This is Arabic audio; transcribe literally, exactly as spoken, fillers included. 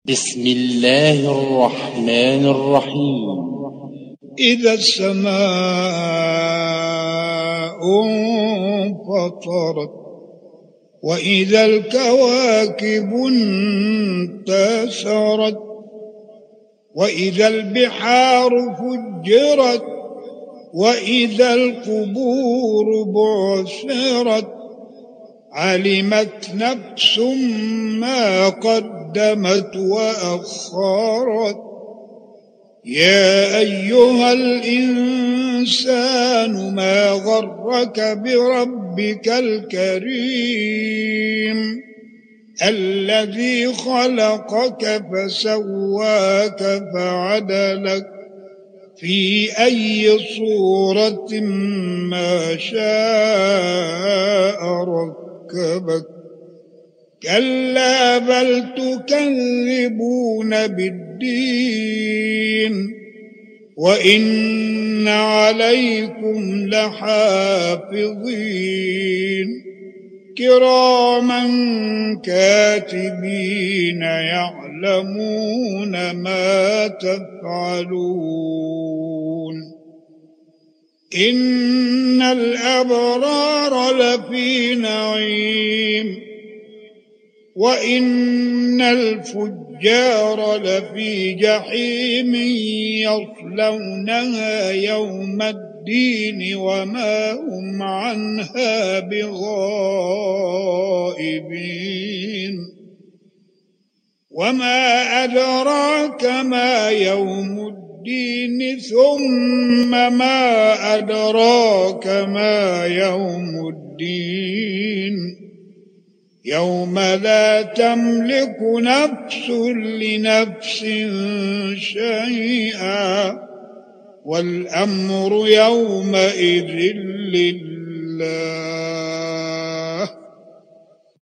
بسم الله الرحمن الرحيم. إذا السماء انفطرت وإذا الكواكب انتثرت وإذا البحار فجرت وإذا القبور بعثرت علمت نفس ما قدمت وأخرت يا أيها الإنسان ما غرك بربك الكريم الذي خلقك فسواك فعدلك في أي صورة ما شاء ركبك كلا بل تكذبون بالدين وإن عليكم لحافظين كراما كاتبين يعلمون ما تفعلون إن الأبرار لفي نعيم وإن الفجار لفي جحيم يصلونها يوم الدين وما هم عنها بغائبين وما أدراك ما يوم الدين ثم ما أدراك ما يوم الدين يوم لا تملك نفس لنفس شيئا والأمر يومئذ لله.